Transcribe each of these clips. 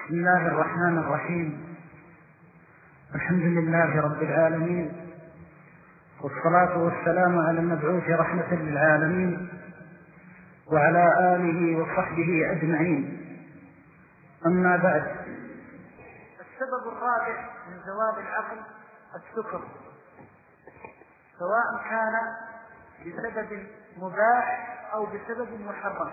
بسم الله الرحمن الرحيم. الحمد لله رب العالمين، والصلاة والسلام على المبعوث رحمة للعالمين وعلى آله وصحبه أجمعين. أما بعد، السبب الرابع من زوال العقل السكر، سواء كان بسبب مباح أو بسبب محرم.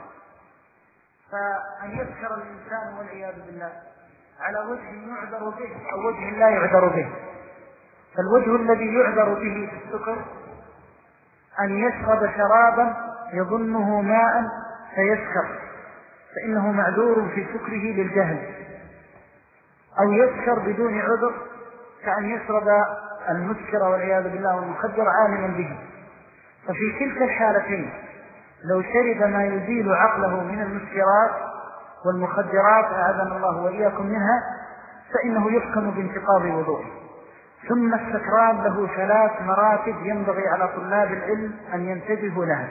فأن يسكر الإنسان والعياذ بالله على وجه يعذر به أو وجه لا يعذر به. فالوجه الذي يعذر به في السكر أن يشرب شرابا يظنه ماء فيسكر، فإنه معذور في سكره للجهل، أو يسكر بدون عذر كأن يشرب المسكر والعياذ بالله والمخدر عالما به. ففي تلك الحالتين لو شرب ما يزيل عقله من المسكرات والمخدرات أعاذنا الله وإياكم منها فإنه يحكم بانتقاض وضوءه. ثم السكران له 3 مراتب ينبغي على طلاب العلم أن ينتبهوا لها.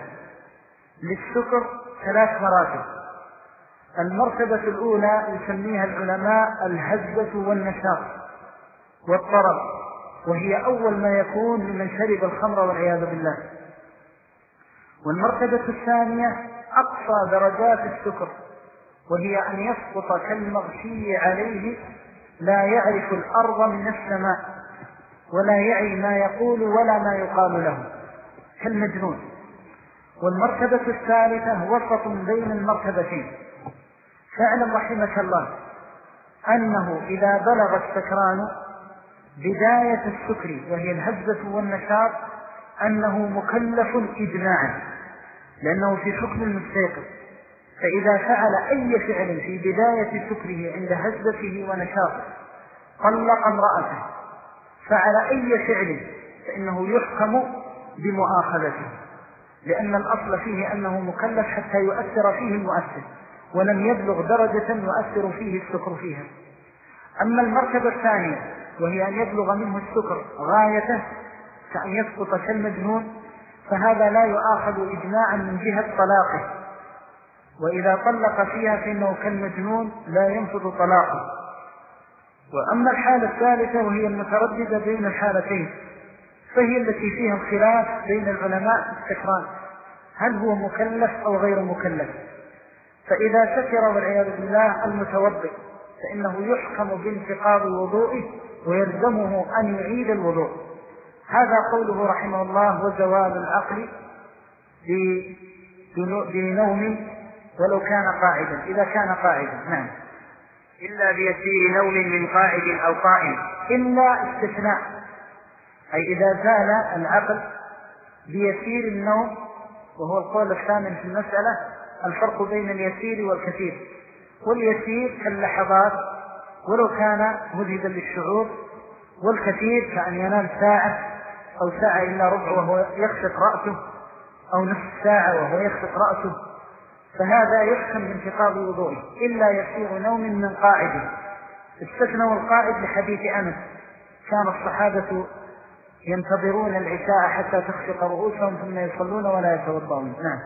للسكر 3 مراتب. المرتبة الأولى يسميها العلماء الهزة والنشاط والطرب، وهي أول ما يكون لمن شرب الخمر والعياذ بالله. والمرتبة الثانية أقصى درجات السكر، وهي أن يسقط كالمغشي عليه، لا يعرف الأرض من السماء ولا يعي ما يقول ولا ما يقال له، كالمجنون. والمرتبة الثالثة وسط بين المرتبتين. فاعلم رحمك الله أنه إذا بلغ السكران بداية السكر وهي الهزة والنشاط أنه مكلف إجماعا، لأنه في حكم المستيقظ. فإذا فعل أي فعل في بداية سكره عند هزته ونشاطه، طلق امرأته، فعل أي فعل، فإنه يحكم بمؤاخذته، لأن الأصل فيه أنه مكلف حتى يؤثر فيه المؤثر، ولم يبلغ درجة يؤثر فيه السكر فيها. أما المرتبة الثانية وهي أن يبلغ منه السكر غايته كأن يسقط كالمجنون، فهذا لا يؤاخذ إجماعا من جهة طلاقه، وإذا طلق فيها فإنه كالمجنون لا ينفذ طلاقه. وأما الحالة الثالثة وهي المترددة بين الحالتين، فهي التي فيها الخلاف بين العلماء في السكران، هل هو مكلف أو غير مكلف. فإذا سكر والعياذ بالله المتوضئ فإنه يحكم بانتقاض وضوئه ويلزمه أن يعيد الوضوء. هذا قوله رحمه الله: وزوال العقل بنوم ولو كان قاعدا، إذا كان قاعدا. نعم. إلا بيسير نوم من قاعد أو قائم. إلا استثناء، أي إذا زال العقل بيسير النوم، وهو القول الثامن في المسألة، الفرق بين اليسير والكثير. واليسير كاللحظات ولو كان مذهبا للشعور، والكثير كأن ينام ساعة أو ساعة إلا ربع وهو يخشط رأسه، أو نصف ساعة وهو يخشط رأسه، فهذا يحكم بانتقاض وضوئه. إلا يسير نوم من قاعد. استثنوا القاعد لحديث أنس: كان الصحابة ينتظرون العشاء حتى تخشق رؤوسهم ثم يصلون ولا يتوضؤون. نعم.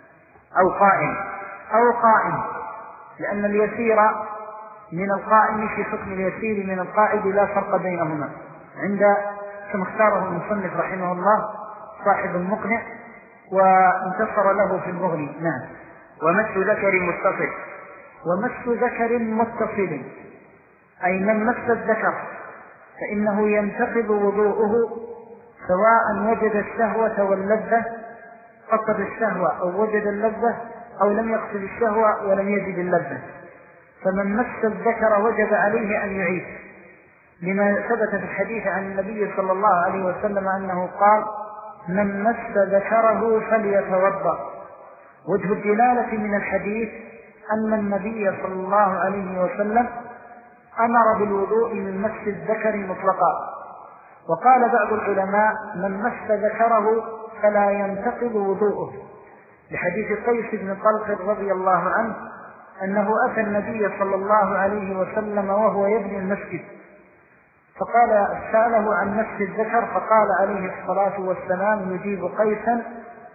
أو قائم، لأن اليسير من القائم في حكم اليسير من القاعد، لا فرق بينهما عند كما اختاره المصنف رحمه الله صاحب المقنع وانتصر له في المغني. نعم. ومس ذكر متصل. ومس ذكر متصل، أي من مس الذكر فإنه ينتقض وضوءه سواء وجد الشهوة واللذة، فقد الشهوة أو وجد اللذة، أو لم يقصد الشهوة ولم يجد اللذة. فمن مس الذكر وجب عليه أن يعيد، لما ثبت في الحديث عن النبي صلى الله عليه وسلم أنه قال: من مس ذكره فليتوضأ. وجه الدلالة من الحديث أن النبي صلى الله عليه وسلم أمر بالوضوء من مس الذكر مطلقا. وقال بعض العلماء: من مس ذكره فلا ينتقض وضوءه، لحديث قيس بن طلق رضي الله عنه أنه أتى النبي صلى الله عليه وسلم وهو يبني المسجد، فقال سأله عن مس الذكر، فقال عليه الصلاة والسلام يجيب قيسا: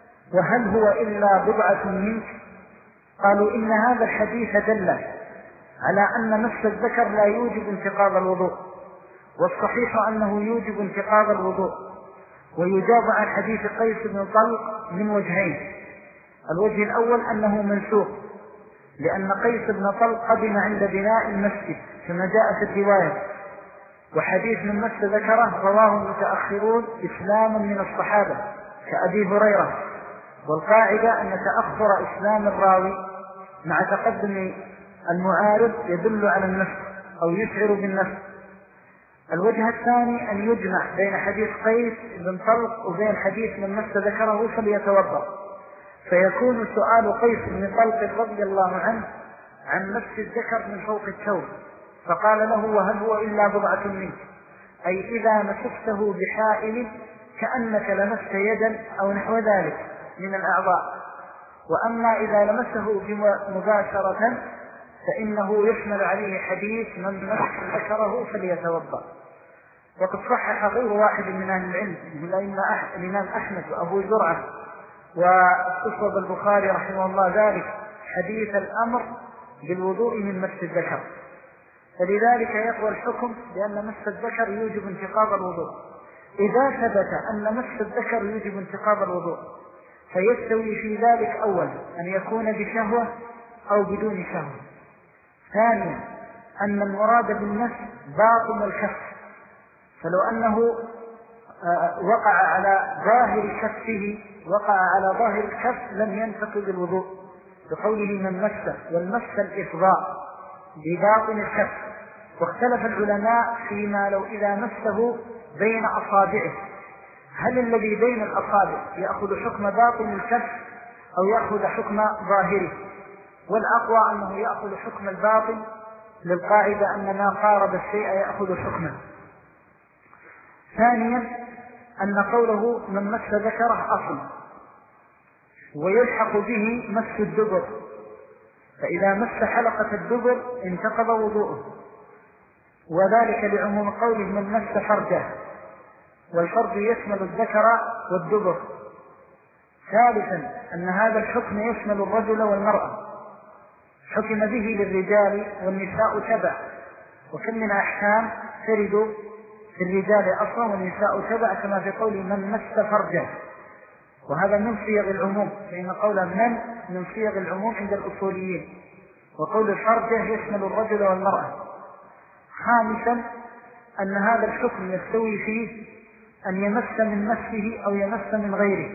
وهل هو إلا بضعة منك؟ قالوا: إن هذا الحديث دل على أن مس الذكر لا يوجب انتقاض الوضوء، والصحيح أنه يوجب انتقاض الوضوء. ويجاب عن حديث قيس بن طلق من وجهين: الوجه الأول أنه منسوخ، لأن قيس بن طلق قدم عند بناء المسجد كما جاء في الرواية، وحديث من مس ذكره رواه المتأخرون إسلاما من الصحابة كأبي هريرة، والقاعدة أن تأخر إسلام الراوي مع تقدم المعارض يدل على النسخ أو يشعر بالنسخ. الوجه الثاني أن يجمع بين حديث قيس بن طلق وبين حديث من مس ذكره فليتوضأ، فيكون سؤال قيس بن طلق رضي الله عنه عن مس الذكر من فوق الثوب، فقال له: وهل هو إلا بضعة منك؟ أي إذا مسكته بحائل كأنك لمست يدا أو نحو ذلك من الأعضاء. وأما إذا لمسه مباشرة فإنه يحمل عليه حديث من مس ذكره فليتوضأ. وقد صحح غير واحد من أهل العلم من الإمام أحمد وأبو زرعة واستصوب البخاري رحمه الله ذلك حديث الأمر بالوضوء من مس الذكر، فلذلك يقوى الحكم بأن مس الذكر يوجب انتقاض الوضوء. إذا ثبت أن مس الذكر يوجب انتقاض الوضوء فيستوي في ذلك أولا أن يكون بشهوة أو بدون شهوة. ثانيا أن المراد بالمس باطن الكف، فلو أنه وقع على ظاهر الكف لم ينتقض الوضوء، بقوله من مس، والمس الإفضاء بباطن الكف. واختلف العلماء فيما لو إذا مسه بين أصابعه، هل الذي بين الأصابع يأخذ حكم باطن الكف أو يأخذ حكم ظاهره؟ والأقوى أنه يأخذ حكم الباطن، للقاعدة أن ما قارب الشيء يأخذ حكمه. ثانيا أن قوله من مس ذكره أصل، ويلحق به مس الدبر، فإذا مس حلقة الدبر انتقض وضوءه، وذلك لعموم قوله من مس فرجه، والفرج يشمل الذكر والدبر. ثالثا أن هذا الحكم يشمل الرجل والمرأة، حكم به للرجال والنساء تبع، وكم من أحكام ترد في الرجال أصلا والنساء تبع، كما في قوله من مس فرجه، وهذا من صيغ العموم، فإن قول من صيغ العموم عند الأصوليين، وقول فرجه يشمل الرجل والمرأة. خامسا أن هذا الحكم يستوي فيه أن يمس من نفسه أو يمس من غيره،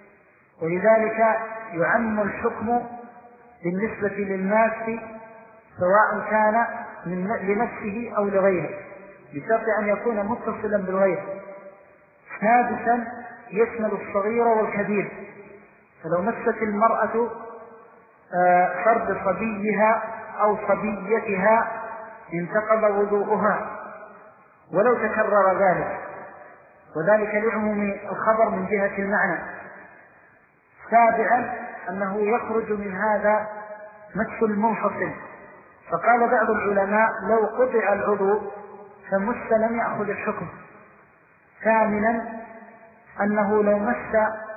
ولذلك يعم الحكم بالنسبة للماس سواء كان لنفسه أو لغيره، بشرط أن يكون متصلا بالغير. سادسا يشمل الصغير والكبير، فلو مست المرأة فرد صبيها أو صبيتها انتقض وضوءها ولو تكرر ذلك، وذلك لعموم الخبر من جهة المعنى. سابعا أنه يخرج من هذا مس المنفصل، فقال بعض العلماء لو قطع العضو فمس لم يأخذ الحكم. ثامنا أنه لو مس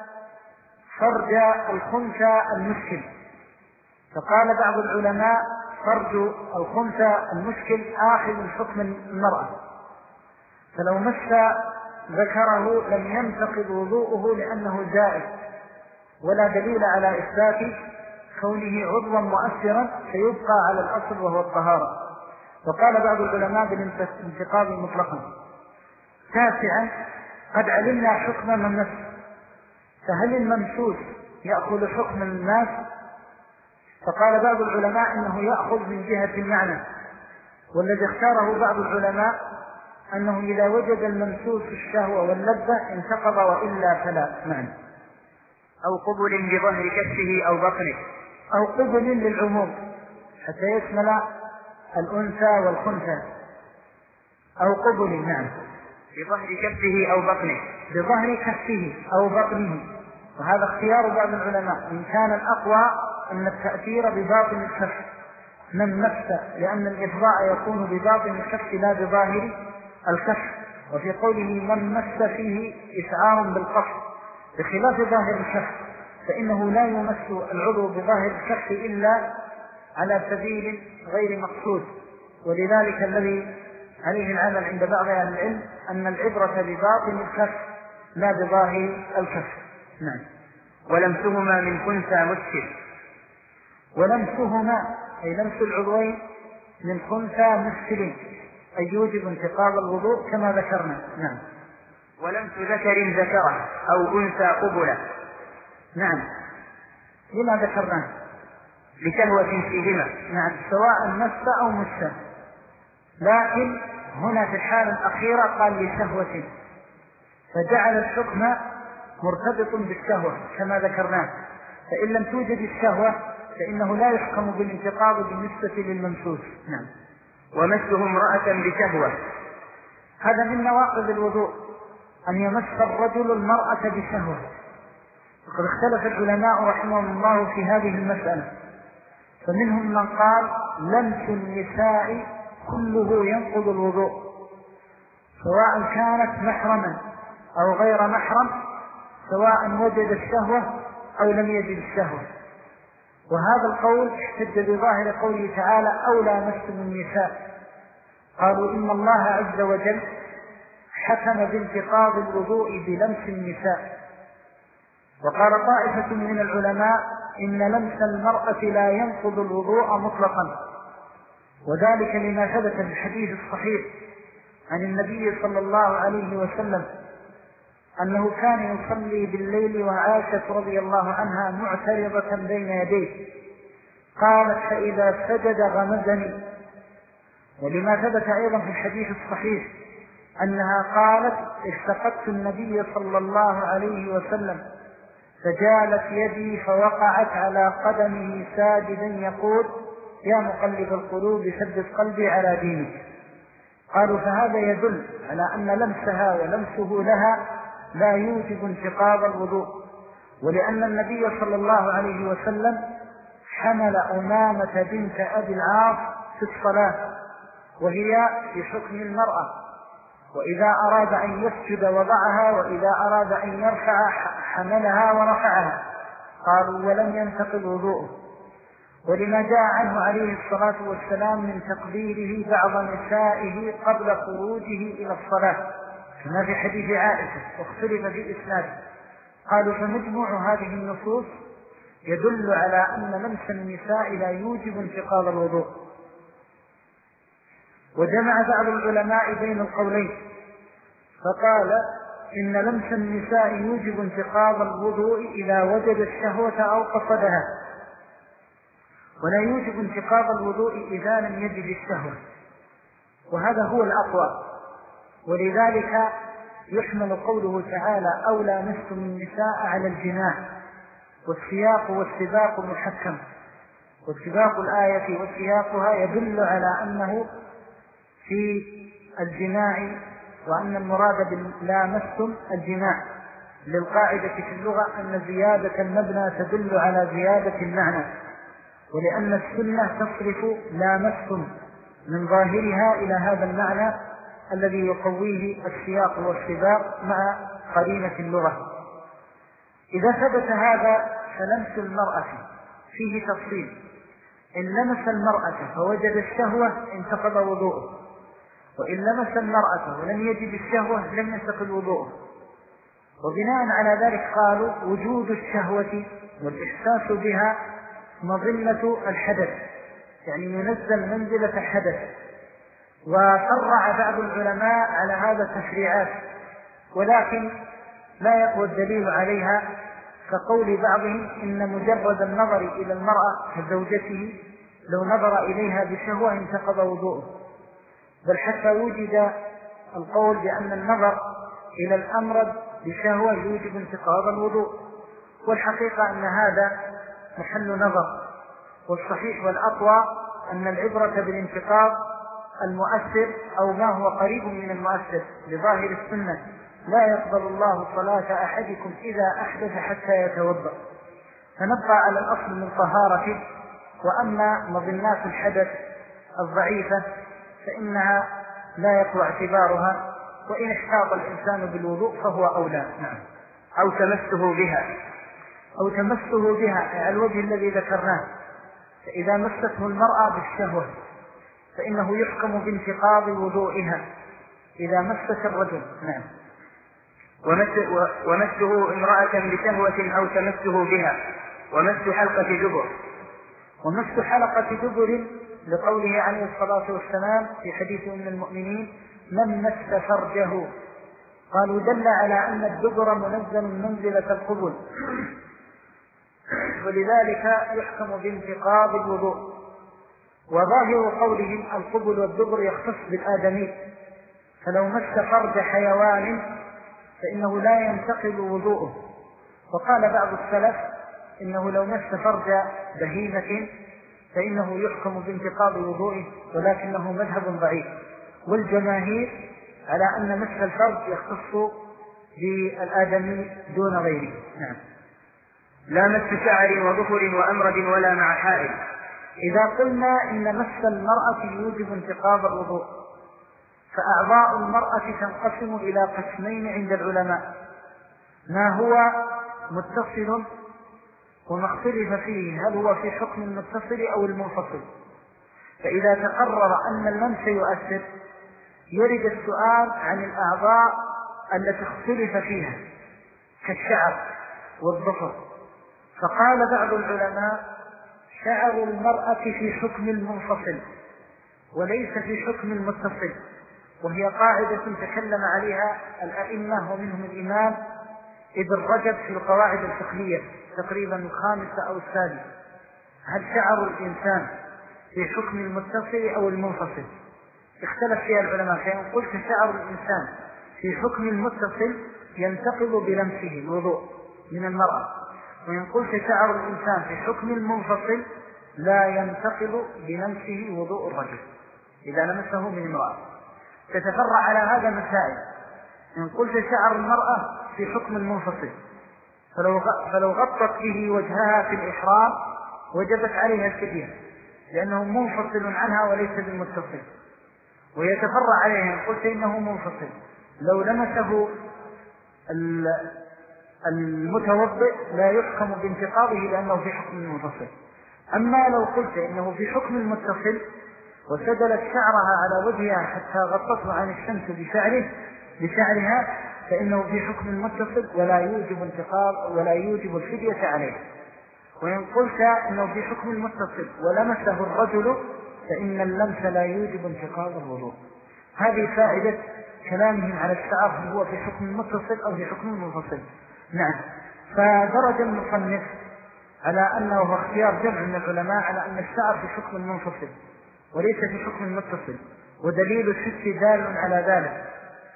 فرج الخنثى المشكل، فقال بعض العلماء فرج الخنثى المشكل آخذ حكم المرأة، فلو مس ذكره لم ينتقض وضوءه لأنه جائز، ولا دليل على إثبات كونه عضوا مؤثرا فيبقى على الأصل وهو الطهارة. وقال بعض العلماء بالانتقاض مطلقا. تاسعا قد علمنا حكم من مس، فهل الممسوس يأخذ حكم الناس؟ فقال بعض العلماء إنه يأخذ من جهة المعنى، والذي اختاره بعض العلماء أنه إذا وجد الممسوس الشهوة واللذة انتقض وإلا فلا. نعم. أو قبل بظهر كفه أو بطنه، أو قبل للعموم حتى يشمل الأنثى والخنثى. أو قبل نعم بظهر كفه أو بطنه، بظهر كفه أو بطنه، وهذا اختيار بعض العلماء. إن كان الأقوى أن التأثير بباطن الكف من مس، لأن الإفضاء يكون بباطن الكف لا بظاهر الكف، وفي قوله من مس فيه إشعار بالقصد، بخلاف ظاهر الكف فإنه لا يمس العضو بظاهر الكف إلا على سبيل غير مقصود. ولذلك الذي عليه العمل عند بعض أهل العلم أن العبرة بباطن الكف لا بظاهر الكف. نعم. ولمسهما من خنثى مشكل. ولمسهما أي لمس العضوين من خنثى مشكل أي يوجب انتقاض الوضوء كما ذكرنا. نعم. ولمس ذكر ذكره أو أنثى قبلة. نعم. لما ذكرناه؟ لشهوة فيهما. نعم، سواء مس أو مس، لكن هنا في الحالة الأخيرة قال لشهوة، فجعل الحكم مرتبط بالشهوة كما ذكرناه. فإن لم توجد الشهوة فإنه لا يحكم بالانتقاض بالنسبة للممسوس. نعم. ومسه امرأة بشهوة. هذا من نواقض الوضوء أن يمس الرجل المرأة بشهوة. وقد اختلف العلماء رحمهم الله في هذه المسألة، فمنهم من قال لمس النساء كله ينقض الوضوء سواء كانت محرما أو غير محرم، سواء وجد الشهوة أو لم يجد الشهوة. وهذا القول احتج بظاهر قوله تعالى أو لامستم النساء. قالوا إن الله عز وجل حكم بانتقاض الوضوء بلمس النساء. وقال طائفة من العلماء إن لمس المرأة لا ينقض الوضوء مطلقا، وذلك لما ثبت في الحديث الصحيح عن النبي صلى الله عليه وسلم أنه كان يصلي بالليل وعائشة رضي الله عنها معترضة بين يديه، قالت فإذا سجد غمزني. ولما ثبت أيضا في الحديث الصحيح أنها قالت اشتقت النبي صلى الله عليه وسلم فجالت يدي فوقعت على قدمه ساجدا يقول يا مقلب القلوب ثبت قلبي على دينك. قالوا فهذا يدل على أن لمسها ولمسه لها لا يوجب انتقاض الوضوء، ولأن النبي صلى الله عليه وسلم حمل أمامة بنت أبي العاص في الصلاة وهي في حكم المرأة، وإذا أراد أن يسجد وضعها وإذا أراد أن يرفع حملها ورفعها. قالوا ولم ينتقض وضوءه، ولما جاء عنه عليه الصلاة والسلام من تقبيله بعض نسائه قبل خروجه إلى الصلاة كما في حديث عائشة واختلف في إسناده. قالوا فمجموع هذه النصوص يدل على أن لمس النساء لا يوجب انتقاض الوضوء. وجمع بعض العلماء بين القولين فقال إن لمس النساء يوجب انتقاض الوضوء إذا وجد الشهوة أو قصدها، ولا يوجب انتقاض الوضوء إذا لم يجد الشهوة، وهذا هو الأقوى. ولذلك يحمل قوله تعالى أو لامستم النساء على الجماع، والسياق والسباق محكم، وسباق الآية وسياقها يدل على أنه في الجماع، وأن المراد لامستم الجماع للقاعدة في اللغة أن زيادة المبنى تدل على زيادة المعنى، ولأن السنة تصرف لامستم من ظاهرها إلى هذا المعنى الذي يقويه السياق والسباق مع قرينة اللغة. إذا ثبت هذا فلمس المرأة فيه تفصيل، إن لمس المرأة فوجد الشهوة انتقض وضوءه، وإن لمس المرأة ولم يجد الشهوة لم ينتقض وضوءه. وبناء على ذلك قالوا وجود الشهوة والإحساس بها مظنة الحدث، يعني ينزل منزلة الحدث. وفرع بعض العلماء على هذا التشريعات، ولكن لا يقوى الدليل عليها، كقول بعضهم إن مجرد النظر إلى المرأة كزوجته لو نظر إليها بشهوة انتقض وضوءه، بل حتى وجد القول بأن النظر إلى الأمرد بشهوة يوجب انتقاض الوضوء. والحقيقة أن هذا محل نظر، والصحيح والأقوى أن العبرة بالانتقاض المؤثر أو ما هو قريب من المؤثر لظاهر السنة. لا يقبل الله صلاة أحدكم إذا أحدث حتى يتوضأ، فنبقى على الأصل من طهارته. وأما مظنات الحدث الضعيفة فإنها لا يقوى اعتبارها، وإن احتاط الإنسان بالوضوء فهو أولى. نعم. أو تمسه بها على الوجه الذي ذكرناه، فإذا مسته المرأة بالشهوة فإنه يحكم بانتقاض وضوئها إذا مست الرجل. نعم. ومسه امرأة بشهوة أو تمسه بها. ومس حلقة دبر. ومس حلقة دبر لقوله عليه الصلاة والسلام في حديث أم المؤمنين من مس فرجه، قالوا دل على أن الدبر منزل منزلة القبل، ولذلك يحكم بانتقاض الوضوء. وظاهر قولهم القبل والدبر يختص بالآدمي، فلو مس فرج حيوان فإنه لا ينتقض وضوءه. وقال بعض السلف إنه لو مس فرج بهيمة فإنه يحكم بانتقاض وضوئه، ولكنه مذهب ضعيف، والجماهير على أن مس الفرج يختص بالآدمي دون غيره. نعم. لا مس شعر وظفر وأمرد ولا مع حائل. إذا قلنا إن مس المرأة يوجب انتقاض الوضوء، فأعضاء المرأة تنقسم إلى قسمين عند العلماء: ما هو متصل وما اختلف فيه هل هو في حكم المتصل أو المنفصل. فإذا تقرر أن اللمس يؤثر يرد السؤال عن الأعضاء التي اختلف فيها كالشعر والظفر، فقال بعض العلماء شعر المرأة في حكم المنفصل وليس في حكم المتصل، وهي قاعدة تكلم عليها الأئمة ومنهم الإمام ابن رجب في القواعد الفقهية تقريبا الخامسة أو السادسة: هل شعر الإنسان في حكم المتصل أو المنفصل؟ اختلف فيها العلماء، فإن قلت شعر الإنسان في حكم المتصل ينتقض بلمسه الوضوء من المرأة، وإن قلت شعر الإنسان في حكم المنفصل لا ينتقض بلمسه وضوء الرجل إذا لمسه من امرأة. تتفرع على هذا مسائل: إن قلت شعر المرأة في حكم المنفصل فلو غطت به وجهها في الإحرام وجبت عليها الفدية لأنه منفصل عنها وليس بالمتصل. ويتفرع عليها إن قلت إنه منفصل لو لمسه المتوضئ لا يحكم بانتقاضه لأنه في حكم المنفصل. أما لو قلت إنه في حكم المتصل وسدلت شعرها على وجهها حتى غطته عن الشمس بشعرها فإنه في حكم المتصل ولا يوجب انتقاض ولا يوجب الفدية عليه. وإن قلت إنه في حكم المتصل ولمسه الرجل فإن اللمس لا يوجب انتقاض الوضوء. هذه فائدة كلامهم على الشعر هل هو في حكم المتصل أو في حكم المنفصل. نعم. فدرج المصنف على أنه هو اختيار جمع من العلماء على أن الشعر في حكم المنفصل وليس في حكم المتصل، ودليل الست دال على ذلك.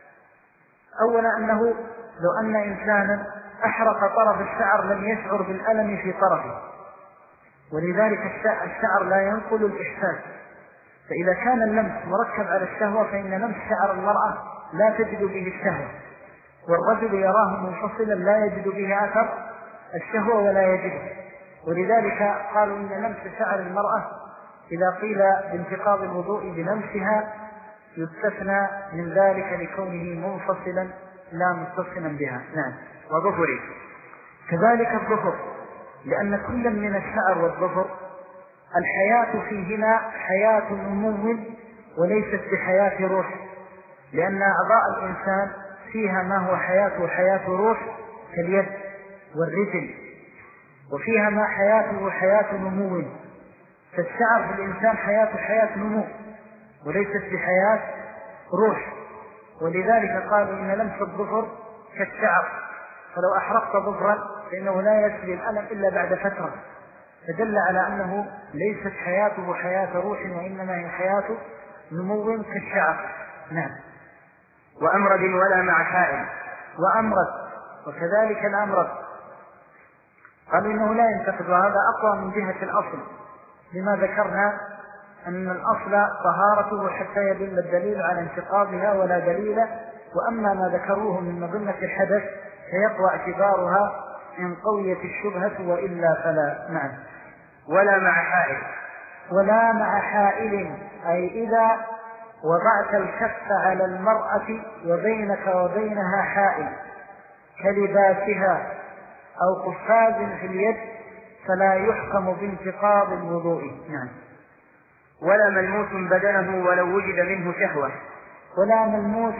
أولا أنه لو أن إنسانا أحرق طرف الشعر لم يشعر بالألم في طرفه، ولذلك الشعر لا ينقل الإحساس، فإذا كان اللمس مركب على الشهوة فإن لمس شعر المرأة لا تجد به الشهوة، والرجل يراه منفصلا لا يجد به أثر الشهوة ولا يجده. ولذلك قالوا إن لمس شعر المرأة إذا قيل بانتقاض الوضوء بلمسها يستثنى من ذلك لكونه منفصلا لا متصلا بها. نعم. وظفر كذلك الظفر، لأن كل من الشعر والظفر الحياة فيهما حياة نمو وليست بحياة روح، لأن أعضاء الإنسان فيها ما هو حياة روح كاليد والرجل، وفيها ما حياته حياة نمو. فالشعر في الإنسان حياة نمو وليست بحياة روح، ولذلك قالوا إن لمس الظفر كالشعر، فلو أحرقت ظفرا فإنه لا يسري الألم إلا بعد فترة، فدل على أنه ليست حياته حياة روح وإنما هي حياة نمو كالشعر. نعم. وأمرد ولا مع حائل. وأمرد، وكذلك الأمرد قالوا إنه لا ينتقد، وهذا أقوى من جهة الأصل لما ذكرنا أن الأصل طهارته حتى يدل الدليل على انتقاضها ولا دليل، وأما ما ذكروه من مظنة الحدث فيقوى اعتبارها إن قويت الشبهة وإلا فلا. نعم. ولا مع حائل. ولا مع حائل أي إذا وضعت الكف على المرأة وبينك وبينها حائل كلباسها أو قفاز في اليد فلا يحكم بانتقاض الوضوء. نعم. ولا ملموس بدنه ولو وجد منه شهوة. ولا ملموس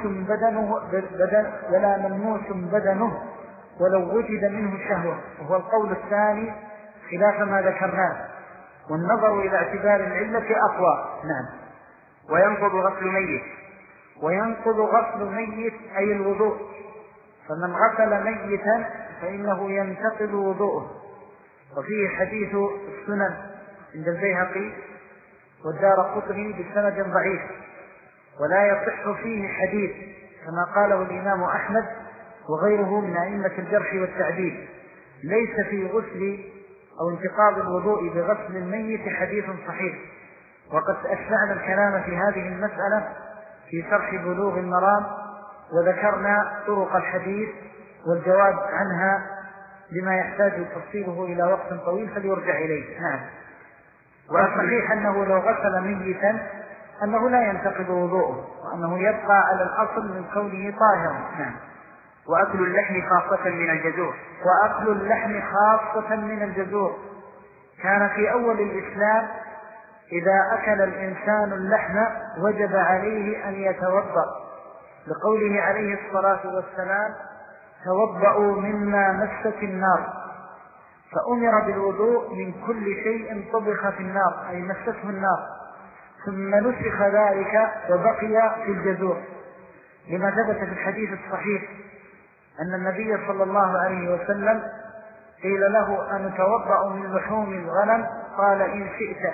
بدنه ولو وجد منه شهوة، وهو القول الثاني خلاف ما ذكرناه، والنظر إلى اعتبار العلة أقوى. نعم. وينقض غسل ميت. وينقض غسل ميت أي الوضوء، فمن غسل ميتا فإنه ينتقض وضوءه. وفيه حديث السنن عند البيهقي والدارقطني بسند ضعيف، ولا يصح فيه حديث كما قاله الإمام أحمد وغيره من أئمة الجرح والتعديل. ليس في غسل أو انتقاض الوضوء بغسل الميت حديث صحيح. وقد أشبعنا الكلام في هذه المسألة في شرح بلوغ المرام، وذكرنا طرق الحديث والجواب عنها لما يحتاج تفصيله إلى وقت طويل فليرجع إليه. نعم. والصحيح أنه لو غسل ميتا أنه لا ينتقض وضوءه، وأنه يبقى على الأصل من كونه طاهرا. نعم. وأكل اللحم خاصة من الجزور. وأكل اللحم خاصة من الجزور. كان في أول الإسلام إذا أكل الإنسان اللحم وجب عليه أن يتوضأ، لقوله عليه الصلاة والسلام: توضأوا مما مست النار. فأمر بالوضوء من كل شيء طبخ في النار أي مسته النار، ثم نسخ ذلك وبقي في الجزور، لما ثبت في الحديث الصحيح أن النبي صلى الله عليه وسلم قيل له: أنتوضأ من لحوم الغنم؟ قال: إن شئت.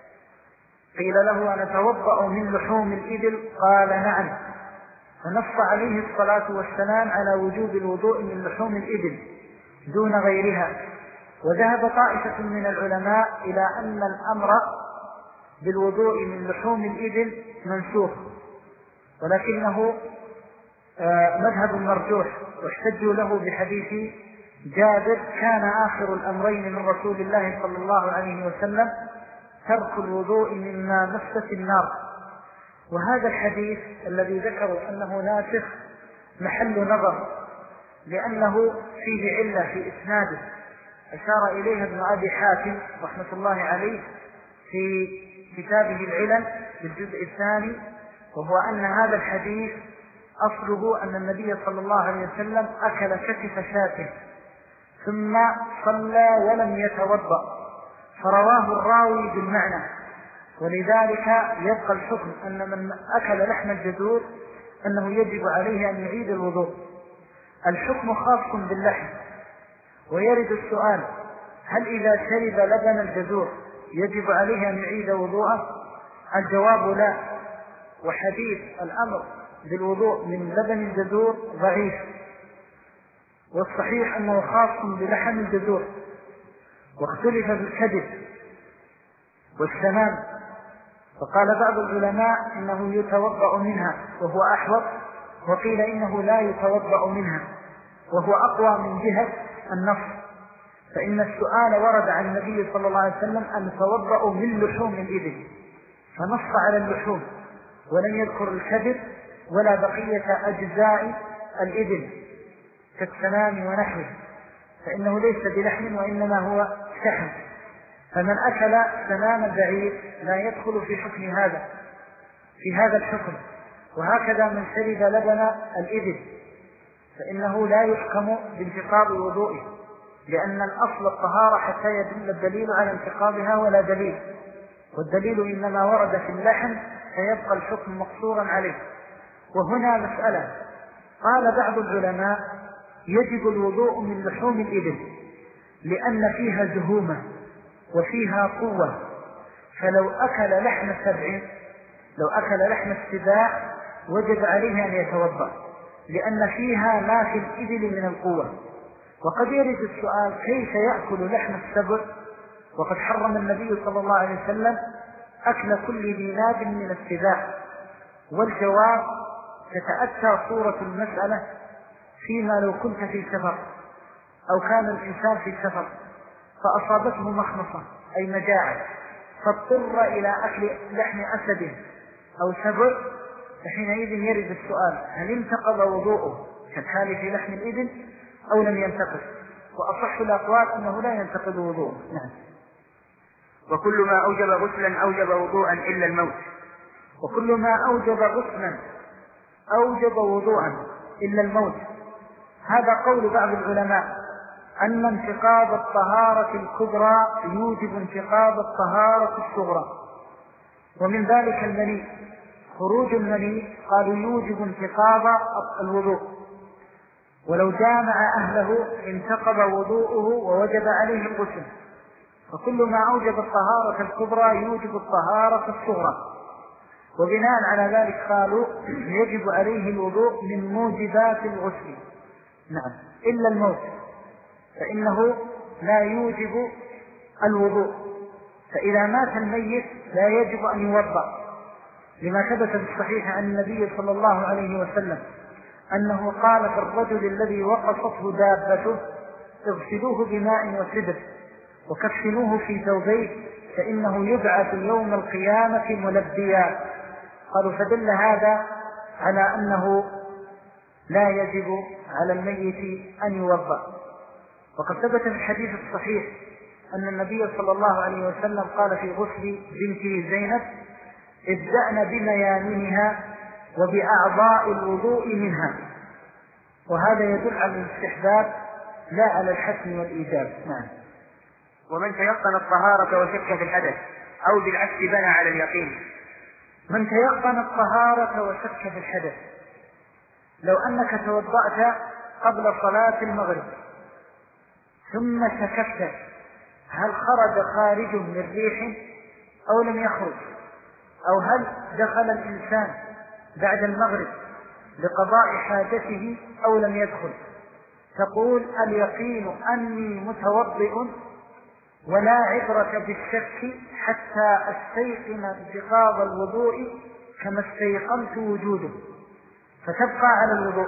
قيل له: أنتوضأ من لحوم الإبل؟ قال: نعم. فنص عليه الصلاة والسلام على وجوب الوضوء من لحوم الإبل دون غيرها. وذهب طائفة من العلماء إلى أن الأمر بالوضوء من لحوم الإبل منسوخ، ولكنه مذهب مرجوح، واحتجوا له بحديث جابر: كان آخر الأمرين من رسول الله صلى الله عليه وسلم ترك الوضوء مما مست النار. وهذا الحديث الذي ذكروا أنه ناسخ محل نظر، لأنه فيه علة في إسناده أشار إليها ابن أبي حاتم رحمة الله عليه في كتابه العلل بالجزء الثاني، وهو أن هذا الحديث أصله أن النبي صلى الله عليه وسلم أكل كتف شاة ثم صلى ولم يتوضأ، فرواه الراوي بالمعنى، ولذلك يبقى الحكم أن من أكل لحم الجزور أنه يجب عليه أن يعيد الوضوء. الحكم خاص باللحم. ويرد السؤال: هل إذا شرب لبن الجزور يجب عليه أن يعيد وضوءه؟ الجواب لا، وحديث الأمر بالوضوء من لبن الجزور ضعيف، والصحيح أنه خاص بلحم الجزور. واختلف بالكبد والسنام، فقال بعض العلماء إنه يتوضأ منها وهو أحوط، وقيل إنه لا يتوضأ منها وهو أقوى من جهة النص، فإن السؤال ورد عن النبي صلى الله عليه وسلم أن يتوضأ من لحوم الإبل، فنص على اللحوم ولم يذكر الكبد ولا بقية أجزاء الإبل كالسنام ونحوه، فإنه ليس بلحم وإنما هو شحم. فمن أكل سنام البعير لا يدخل في حكم هذا في هذا الحكم. وهكذا من شرب لبن الإبل فإنه لا يحكم بانتقاض وضوئه، لأن الأصل الطهارة حتى يدل الدليل على انتقاضها ولا دليل، والدليل إنما ورد في اللحم فيبقى الحكم مقصورا عليه. وهنا مسألة، قال بعض العلماء: يجب الوضوء من لحوم الإبل لأن فيها زهومة وفيها قوة، فلو أكل لحم سبع لو أكل لحم السباع وجب عليه أن يتوضأ، لأن فيها ما في الإبل من القوة. وقد يرد السؤال: كيف يأكل لحم السبع وقد حرم النبي صلى الله عليه وسلم أكل كل ذي ناب من السباع؟ والجواب: تتأتى صورة المسألة فيما لو كنت في سفر أو كان الإنسان في سفر فأصابته مخمصة أي مجاعة فاضطر إلى أكل لحم أسد أو سبع، فحينئذ يرد السؤال: هل انتقض وضوءه كالحال في لحم الإبل أو لم ينتقض؟ وأصح الأقوال أنه لا ينتقض وضوءه. نعم. وكل ما أوجب غسلا أوجب وضوءا إلا الموت. وكل ما أوجب غسلا أوجب وضوءا إلا الموت. هذا قول بعض العلماء أن انتقاض الطهارة الكبرى يوجب انتقاض الطهارة الصغرى، ومن ذلك المني. خروج المني قالوا يوجب انتقاض الوضوء، ولو جامع أهله انتقض وضوءه ووجب عليه الغسل. فكل ما أوجب الطهارة الكبرى يوجب الطهارة الصغرى، وبناء على ذلك قالوا يجب عليه الوضوء من موجبات الغسل. نعم، إلا الموت فإنه لا يوجب الوضوء، فإذا مات الميت لا يجب أن يوضأ، لما ثبت في الصحيح عن النبي صلى الله عليه وسلم أنه قال في الرجل الذي وقصته دابته: اغسلوه بماء وسدر وكفنوه في ثوبيه فإنه يبعث يوم القيامة ملبيا. قالوا فدل هذا على أنه لا يجب على الميت أن يوضأ. وقد ثبت في الحديث الصحيح أن النبي صلى الله عليه وسلم قال في غسل بنته زينب: ابدأن بميامنها وبأعضاء الوضوء منها. وهذا يدل على الاستحباب لا على الحتم والإيجاب. نعم. ومن تيقن الطهارة وشك في الحدث أو بالعكس بنى على اليقين. من تيقن الطهارة وشك في الحدث، لو أنك توضأت قبل صلاة المغرب ثم شككت هل خرج خارج من ريح أو لم يخرج، أو هل دخل الإنسان بعد المغرب لقضاء حاجته أو لم يدخل، تقول: اليقين أني متوضئ ولا عبرة بالشك حتى أستيقن انتقاض الوضوء كما استيقنت وجوده، فتبقى على الوضوء.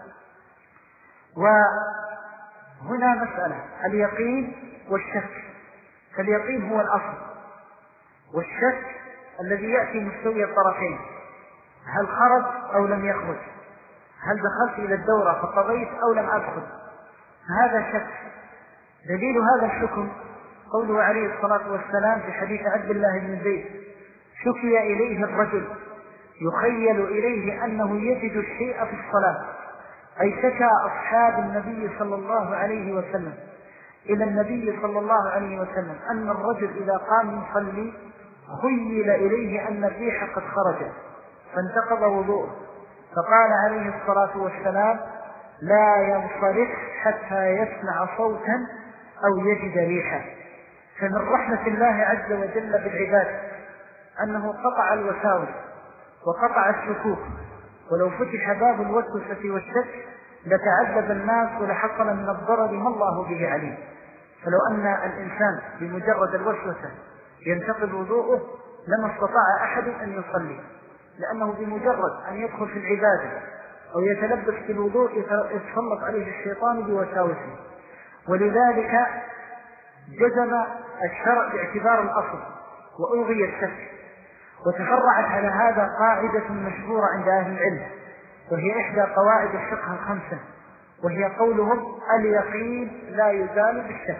وهنا مسألة اليقين والشك، فاليقين هو الأصل، والشك الذي يأتي مستوي الطرفين: هل خرج أو لم يخرج، هل دخلت إلى الدورة فقضيت أو لم أدخل، هذا شك. دليل هذا الحكم قوله عليه الصلاة والسلام في حديث عبد الله بن زيد: شكي إليه الرجل يخيل إليه أنه يجد الشيء في الصلاة، أي شكى أصحاب النبي صلى الله عليه وسلم إلى النبي صلى الله عليه وسلم أن الرجل إذا قام يصلي خيل إليه أن الريح قد خرجت فانتقض وضوءه، فقال عليه الصلاة والسلام: لا ينصرف حتى يسمع صوتا أو يجد ريحا. فمن رحمة الله عز وجل بالعباد أنه قطع الوساوس وقطع الشكوك، ولو فتح باب الوسوسة والشك لتعذب الناس ولحصل من الضرر ما الله به عليم. فلو أن الإنسان بمجرد الوسوسة ينتقض وضوءه لما استطاع أحد أن يصلي، لأنه بمجرد أن يدخل في العبادة أو يتلبس في الوضوء يتسلط عليه الشيطان بوساوسه. ولذلك جزم الشرع باعتبار الأصل وألغي الشك. وتفرعت على هذا قاعدة مشهورة عند أهل العلم، وهي إحدى قواعد الفقه الخمسة، وهي قولهم: اليقين لا يزال بالشك.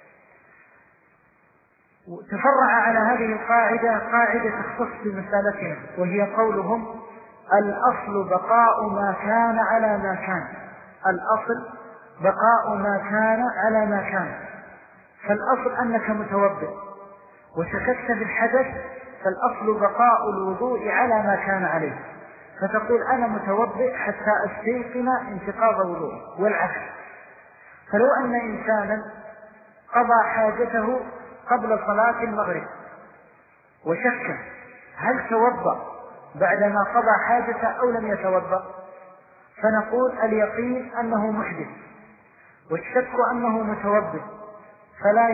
تفرع على هذه القاعدة قاعدة تختص بمسالتنا، وهي قولهم: الأصل بقاء ما كان على ما كان. الأصل بقاء ما كان على ما كان. فالأصل أنك متوضئ وشككت بالحدث، فالأصل بقاء الوضوء على ما كان عليه، فتقول: أنا متوضئ حتى أستيقن انتقاض وضوء. والعكس، فلو أن إنسانا قضى حاجته قبل صلاة المغرب وشك هل توضأ بعدما قضى حاجته أو لم يتوضأ، فنقول: اليقين أنه محدث والشك أنه متوضئ، فلا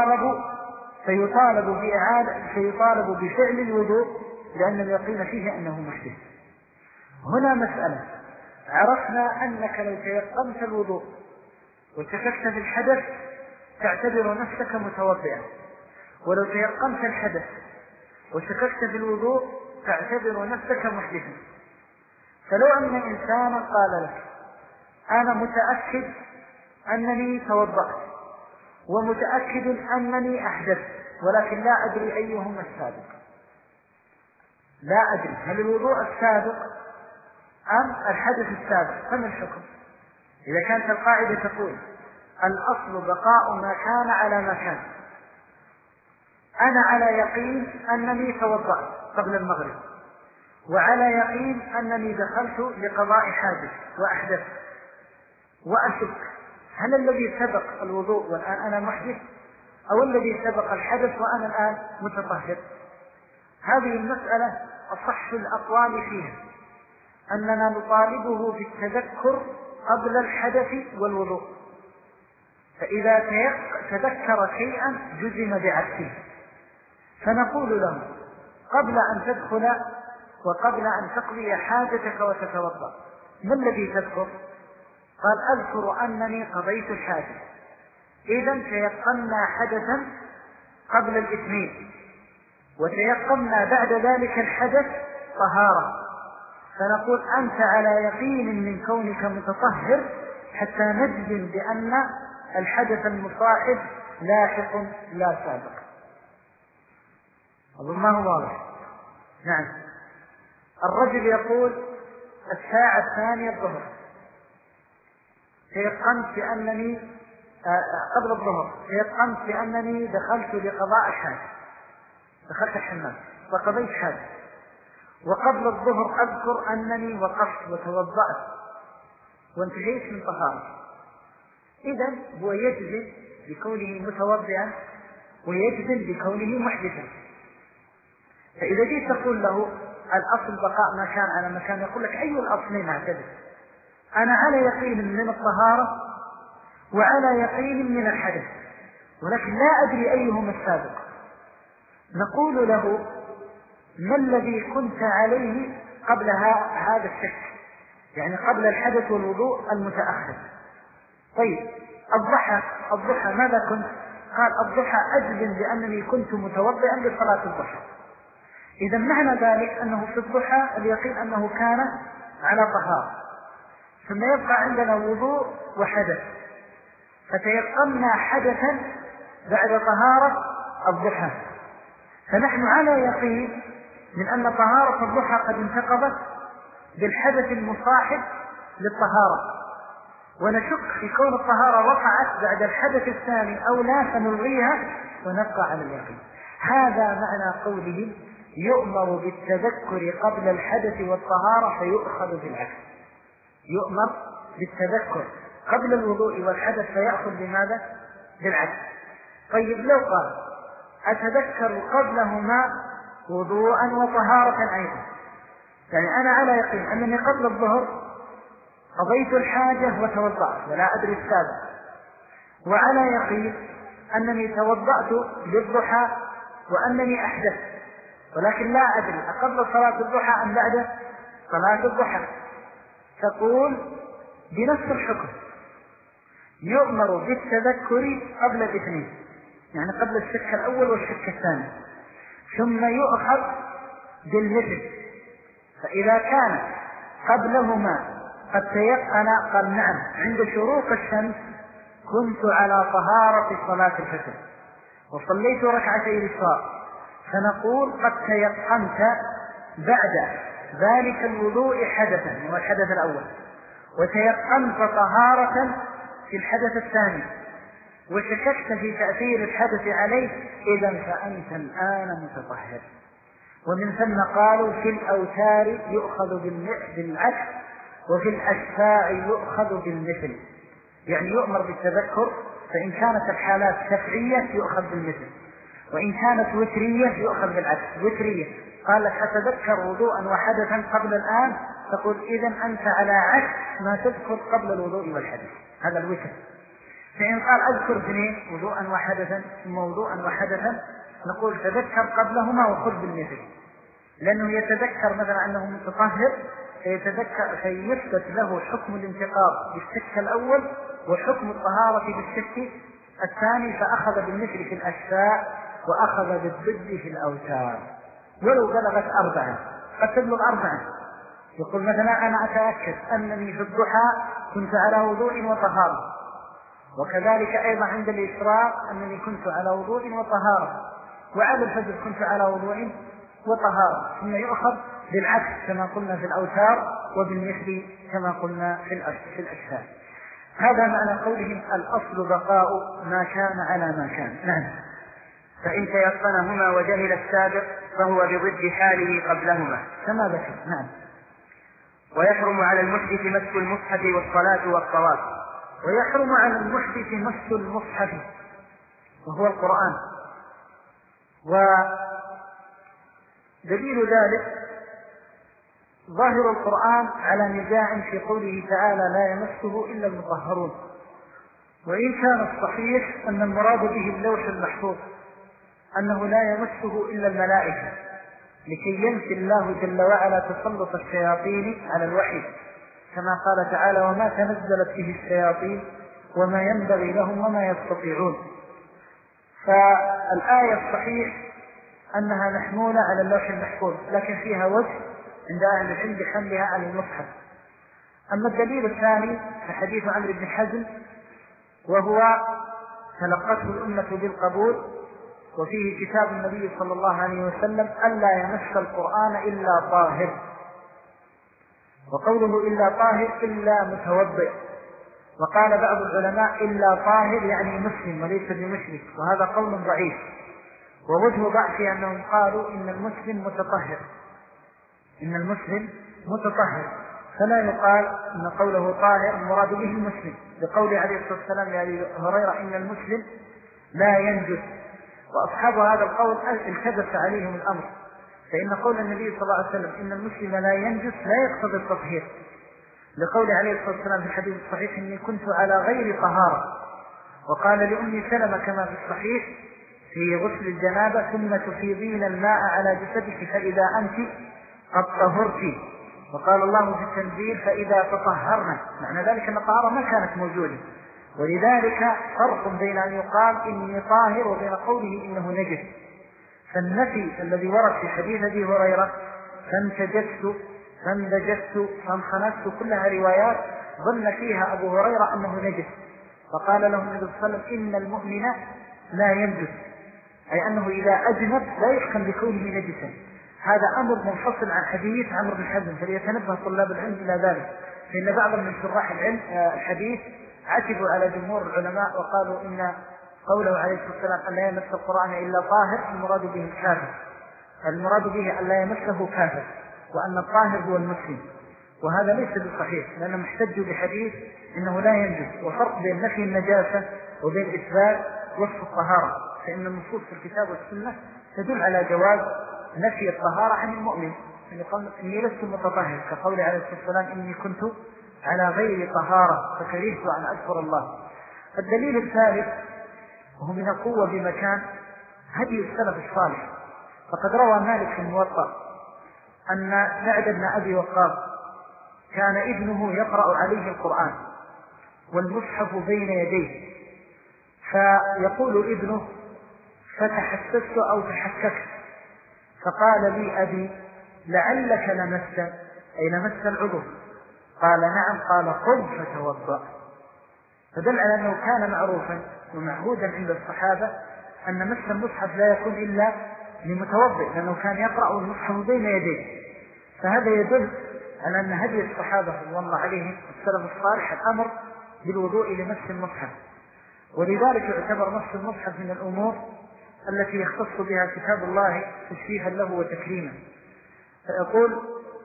فيطالب بفعل الوضوء لأن اليقين فيه أنه محدث. هنا مسألة: عرفنا أنك لو تيقنت الوضوء وشككت في الحدث تعتبر نفسك متوضئا، ولو تيقنت الحدث وشككت في الوضوء تعتبر نفسك محدثا. فلو أن إنسانا قال لك: أنا متأكد أنني توضأت ومتأكد أنني أحدثت، ولكن لا أدري أيهما السابق. لا أدري هل الوضوء السابق أم الحدث السابق، فما الحكم؟ إذا كانت القاعدة تقول الأصل بقاء ما كان على ما كان، أنا على يقين أنني توضأت قبل المغرب، وعلى يقين أنني دخلت لقضاء حاجة وأحدثت، وأشك هل الذي سبق الوضوء والآن أنا محدث، أو الذي سبق الحدث وأنا الآن متطهر. هذه المسألة أصح الأقوال فيها أننا نطالبه بالتذكر قبل الحدث والوضوء، فإذا تذكر شيئا جزم بعكسه، فنقول له قبل أن تدخل وقبل أن تقضي حاجتك وتتوضأ ما الذي تذكر؟ قال أذكر أنني قضيت الحاجة، إذا تيقنا حدثا قبل الاثنين، وتيقنا بعد ذلك الحدث طهارة، فنقول أنت على يقين من كونك متطهر حتى نجزم بأن الحدث المصاحب لاحق لا سابق. أظن ما هو واضح. نعم. الرجل يقول الساعة 2 الظهر تيقنت بأنني قبل الظهر تيقنت بأنني دخلت لقضاء حاجة، دخلت الحمام فقضيت حاجة، وقبل الظهر أذكر أنني وقفت وتوضأت وانتهيت من طهارة، إذن هو يجزم بكونه متوضئا ويجزم بكونه محدثا. فإذا جيت تقول له الأصل بقاء ما كان على مكان، يقول لك أي الأصلين هكذا؟ أنا على يقين من الطهارة وعلى يقين من الحدث، ولكن لا أدري أيهما السابق. نقول له ما الذي كنت عليه قبل هذا الشك، يعني قبل الحدث والوضوء المتأخر؟ طيب الضحى ماذا كنت؟ قال الضحى أجزم بأنني كنت متوضئا لصلاة الضحى. إذا معنى ذلك أنه في الضحى اليقين أنه كان على طهارة، ثم يبقى عندنا وضوء وحدث، فتيقنا حدثا بعد طهارة الضحى، فنحن على يقين من أن طهارة الضحى قد انتقضت بالحدث المصاحب للطهارة، ونشك في كون الطهارة وقعت بعد الحدث الثاني أو لا، فنلغيها ونبقى على اليقين. هذا معنى قوله يؤمر بالتذكر قبل الحدث والطهارة فيؤخذ بالعكس. يؤمر بالتذكر قبل الوضوء والحدث فيأخذ بماذا؟ بالعكس. طيب لو قال أتذكر قبلهما وضوءا وطهارة أيضا، يعني أنا على يقين أنني قبل الظهر قضيت الحاجة وتوضأت ولا أدري السابق، وعلى يقين أنني توضأت للضحى وأنني أحدث، ولكن لا أدري أقبل صلاة الضحى أم بعد صلاة الضحى. تقول بنفس الحكم يؤمر بالتذكر قبل الاثنين، يعني قبل الشك الأول والشك الثاني، ثم يؤخذ بالمثل. فإذا كان قبلهما قد تيقن قال نعم عند شروق الشمس كنت على طهارة صلاة الفجر وصليت ركعتي الإسراء، فنقول قد تيقنت بعد ذلك الوضوء حدثا هو الحدث الأول، وتيقنت طهارة في الحدث الثاني، وشككت في تأثير الحدث عليه، إذن فأنت الآن متطهر. ومن ثم قالوا في الأوتار يؤخذ بالعكس، وفي الأشفاع يؤخذ بالمثل، يعني يؤمر بالتذكر، فإن كانت الحالات شفعية يؤخذ بالمثل، وإن كانت وترية يؤخذ بالعكس. وترية قال لك أتذكر وضوءا وحدثا قبل الآن، تقول إذن أنت على عكس ما تذكر قبل الوضوء والحدث، هذا الوتر. فإن قال أذكر اثنين وضوءا وحدثا ثم وضوءا وحدثا، نقول تذكر قبلهما وخذ بالمثل، لأنه يتذكر مثلا أنه متطهر فيتذكر فيثبت له حكم الانتقاض بالشك الأول وحكم الطهارة بالشك الثاني، فأخذ بالمثل في الأشفاء وأخذ بالضد في الأوتار. ولو بلغت 4 قد تبلغ 4، يقول مثلا أنا أتأكد أنني في الضحى كنت على وضوء وطهارة، وكذلك أيضا عند الإشراق أنني كنت على وضوء وطهارة، وعلى الفجر كنت على وضوء وطهارة، ثم يؤخذ بالعكس كما قلنا في الأوتار وبالمثل كما قلنا في الأشهاد. هذا معنى قولهم الأصل بقاء ما كان على ما كان. نعم. فإن تيقنهما وجهل السابق فهو بضد حاله قبلهما كما ذكر. نعم. ويحرم على المحدث مس المصحف والصلاة والطواف. ويحرم على المحدث مس المصحف وهو القرآن. ودليل ذلك ظاهر القرآن على نزاع في قوله تعالى لا يمسه إلا المطهرون، وإن كان الصحيح أن المراد به اللوح المحفوظ، أنه لا يمسه إلا الملائكة، لكي ينفي الله جل وعلا تسلط الشياطين على الوحي، كما قال تعالى وما تنزلت به الشياطين وما ينبغي لهم وما يستطيعون. فالآية الصحيح أنها محمولة على اللوح المحفوظ، لكن فيها وجه عند أهل العلم بحملها على المصحف. أما الدليل الثاني فحديث عمرو بن حزم، وهو تلقته الأمة بالقبول، وفيه كتاب النبي صلى الله عليه وسلم ألا يمس القرآن إلا طاهر، وقوله إلا طاهر إلا متوضئ، وقال بعض العلماء إلا طاهر يعني مسلم وليس بمشرك، وهذا قول ضعيف. ووجه ضعفه أنهم قالوا إن المسلم متطهر، إن المسلم متطهر، فلا يقال إن قوله طاهر المراد به المسلم، لقول عليه الصلاة والسلام لأبي هريرة إن المسلم لا ينجس. وأصحاب هذا القول التبس عليهم الأمر، فإن قول النبي صلى الله عليه وسلم إن المسلم لا ينجس لا يقتضي التطهير، لقول عليه الصلاة والسلام في الحديث الصحيح إني كنت على غير طهارة. وقال لأم سلمة كما في الصحيح في غسل الجنابة ثم تفيضين الماء على جسدك فإذا أنت قد طهرت. وقال الله في التنزيل فإذا تطهرنا، معنى ذلك أن الطهارة ما كانت موجودة، ولذلك فرق بين أن يقال إني طاهر وبين قوله إنه نجس. فالنفي الذي ورد في حديث أبي هريرة فانتجست فاندجست فانخنست كلها روايات ظن فيها أبو هريرة أنه نجس، فقال له النبي صلى الله عليه وسلم إن المؤمن لا ينجس، أي أنه إذا أجنب لا يحكم بكونه نجسا. هذا أمر منفصل عن حديث عمرو بن حزم، فليتنبه طلاب العلم إلى ذلك، فإن بعض من شراح العلم الحديث عتبوا على جمهور العلماء وقالوا إن قوله عليه الصلاة والسلام أن لا يمس القرآن إلا طاهر المراد به الكافر، المراد به أن لا يمسه كافر، وأن الطاهر هو المسلم، وهذا ليس بالصحيح، لأنهم احتجوا بحديث إنه لا ينجس. وفرق بين نفي النجاسة وبين إثبات وصف الطهارة، فإن النصوص في الكتاب والسنة تدل على جواز نفي الطهارة عن المؤمن، يعني قال إني لست متطهر، كقول عليه الصلاة والسلام إني كنت على غير طهارة فكرهت أن أذكر الله. الدليل الثالث وهو من القوة بمكان هدي السلف الصالح، فقد روى مالك في الموطأ أن سعد بن أبي وقاص كان ابنه يقرأ عليه القرآن والمصحف بين يديه، فيقول ابنه فتحسست أو تحككت، فقال لي أبي لعلك لمست، أي لمست العضو؟ قال نعم. قال قم فتوضأ. فدل على أنه كان معروفا ومعهودا عند الصحابة أن مس المصحف لا يكون إلا لمتوضئ، لأنه كان يقرأ المصحف بين يديه. فهذا يدل على أن هدي الصحابة رضي الله عليهم السلف الصالح الأمر بالوضوء لمس المصحف، ولذلك يعتبر مس المصحف من الأمور التي يختص بها كتاب الله تشريفا له وتكريما. فيقول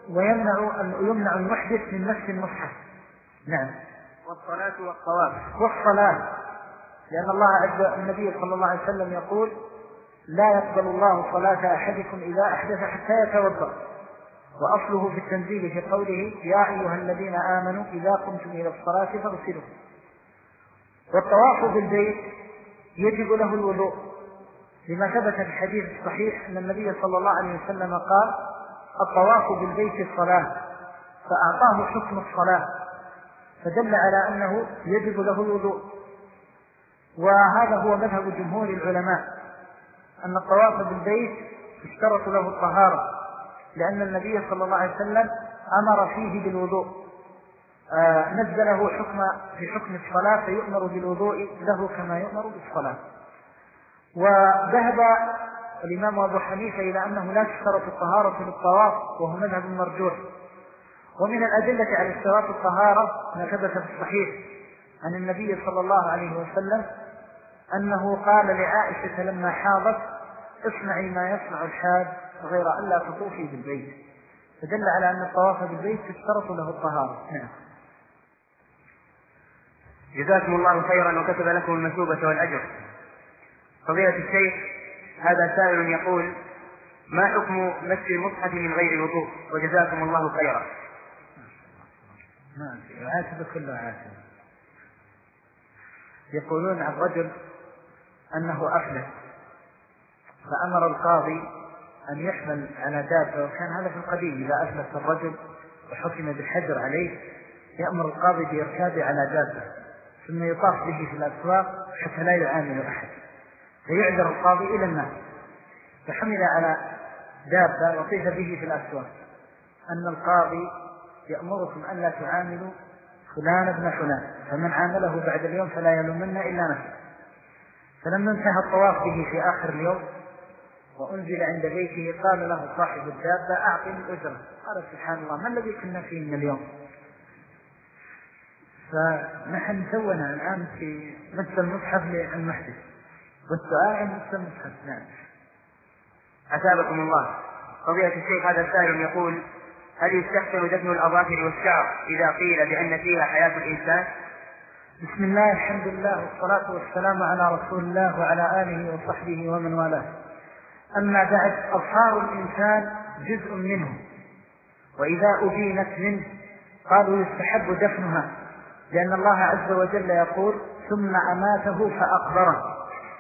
ويمنع المحدث من مس المصحف. نعم. والصلاة والطواف. والصلاة، لأن الله عز النبي صلى الله عليه وسلم يقول لا يقبل الله صلاة أحدكم إذا أحدث حتى يتوضأ، وأصله في التنزيل في قوله يا أيها الذين آمنوا إذا قمتم إلى الصلاة فاغسلوا. والطواف بالبيت يجب له الوضوء، لما ثبت في الحديث الصحيح أن النبي صلى الله عليه وسلم قال الطواف بالبيت الصلاة، فأعطاه حكم الصلاة، فدل على أنه يجب له الوضوء. وهذا هو مذهب جمهور العلماء أن الطواف بالبيت اشترط له الطهارة، لأن النبي صلى الله عليه وسلم أمر فيه بالوضوء، نزله في حكم الصلاة فيؤمر بالوضوء له كما يؤمر بالصلاة. وذهب الإمام أبو حنيفة إلى أنه لا تشترط الطهارة للطواف، وهو مذهب مرجوح. ومن الأدلة على اشتراط الطهارة ما ثبت في الصحيح عن النبي صلى الله عليه وسلم أنه قال لعائشة لما حاضت: اصنعي ما يصنع الحاج غير أن لا تطوفي بالبيت، فدل على أن الطواف بالبيت تشترط له الطهارة. نعم. جزاكم الله خيرا وكتب لكم المثوبة والأجر. فضيلة الشيخ، هذا سائل يقول: ما حكم مس المصحف من غير وضوء؟ وجزاكم الله خيرا. عاتب كله عاتب. يقولون عن رجل أنه أفلت، فأمر القاضي أن يحمل على دابة، وكان هذا في القديم إذا أفلت الرجل وحكم بالحجر عليه يأمر القاضي بإركابه على دابة ثم يطاف به في الأسواق حتى لا يعامل أحد، فيعذر القاضي إلى الناس. فحمل على دابة وطيف به في الأسواق أن القاضي يأمركم أن لا تعاملوا فلان ابن فلان، فمن عامله بعد اليوم فلا يلومن إلا نفسه. فلما انتهى الطواف به في آخر اليوم وأنزل عند بيته قال له صاحب الدابة: أعطني الأجرة. قال: سبحان الله، ما الذي كنا فيه من اليوم؟ فنحن سوينا الآن في مس المصحف للمحدث والسؤال عن مس المصحف. نعم. أثابكم الله. فضيلة الشيخ، هذا السائل يقول: هل يستحسن دفن الأظافر والشعر إذا قيل بأن فيها حياة الإنسان؟ بسم الله، الحمد لله، والصلاة والسلام على رسول الله وعلى آله وصحبه ومن والاه. أما بعد، أظفار الإنسان جزء منه، وإذا أبينت منه قالوا يستحب دفنها، لأن الله عز وجل يقول: ثم أماته فأقبره.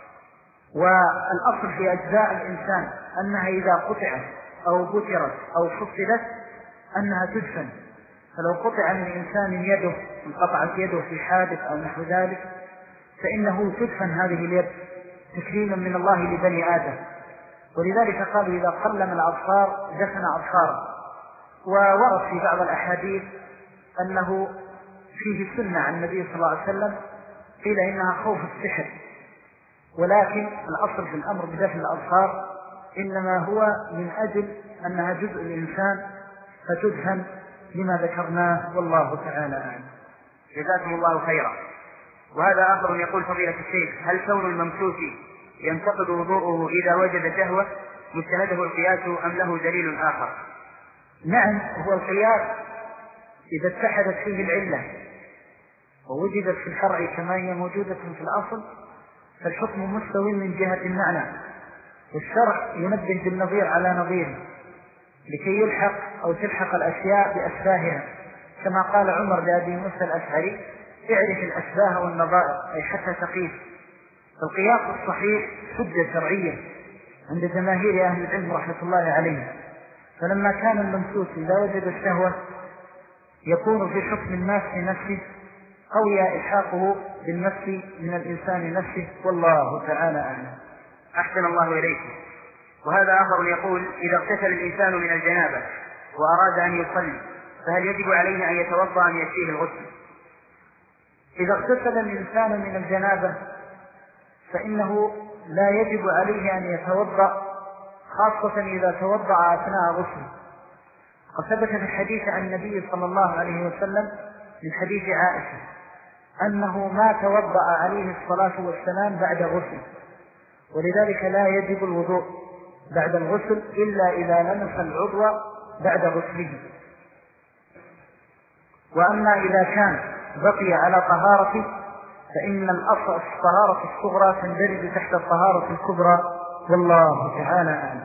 والأصل في أجزاء الإنسان أنها إذا قطعت أو بترت أو فصلت أنها تدفن. فلو قطع من إنسان يده، انقطعت يده في حادث أو نحو ذلك، فإنه تدفن هذه اليد تكريما من الله لبني آدم. ولذلك قالوا إذا قلم الأظفار دفن أظفاره. وورد في بعض الأحاديث أنه فيه سنة عن النبي صلى الله عليه وسلم قيل إنها خوف السحر، ولكن الأصل في الأمر بدفن الأظفار إنما هو من أجل أنها جزء الإنسان فتدفن لما ذكرناه، والله تعالى أعلم. جزاكم الله خيرا. وهذا آخر يقول: فضيلة الشيخ، هل كون الممسوس ينتقد وضوءه إذا وجد شهوة مستنده القياس أم له دليل آخر؟ نعم، هو القياس إذا اتحدت فيه العلة ووجدت في الفرع كما هي موجودة في الأصل فالحكم مستوي من جهة المعنى، والشرع ينبه بالنظير على نظيره لكي يلحق أو تلحق الأشياء بأشباهها، كما قال عمر لأبي موسى الأشعري: اعرف الأشباه والنظائر، أي حتى تقيس. فالقياس الصحيح حجة شرعية عند جماهير أهل العلم رحمة الله عليهم. فلما كان الممسوس إذا وجد الشهوة يكون في حكم الماس نفسه قوي إلحاقه بالنفس من الإنسان نفسه، والله تعالى أعلم. أحسن الله إليكم. وهذا آخر يقول: إذا اغتسل الإنسان من الجنابة وأراد أن يصلي فهل يجب عليه أن يتوضأ أم يكفيه الغسل؟ إذا اغتسل الإنسان من الجنابة فإنه لا يجب عليه أن يتوضأ، خاصة إذا توضأ أثناء غسله. قد ثبت في الحديث عن النبي صلى الله عليه وسلم من حديث عائشة أنه ما توضأ عليه الصلاة والسلام بعد غسل، ولذلك لا يجب الوضوء بعد الغسل إلا إذا لمس العضو بعد غسله. وأما إذا كان بقي على طهارته فإن الطهارة الصغرى تندرج تحت الطهارة الكبرى، والله تعالى أعلم.